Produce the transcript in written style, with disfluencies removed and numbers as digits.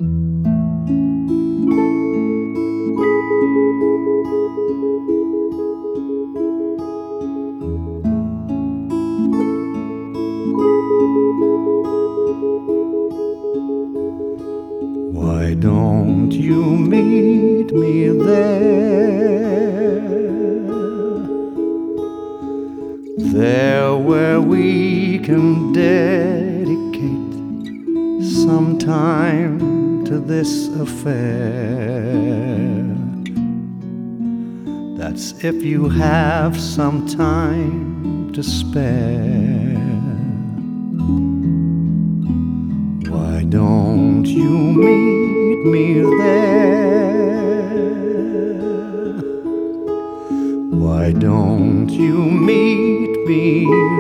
Why don't you meet me there? There where we can dedicate some time to this affair. That's if you have some time to spare. Why don't you meet me there? Why don't you meet me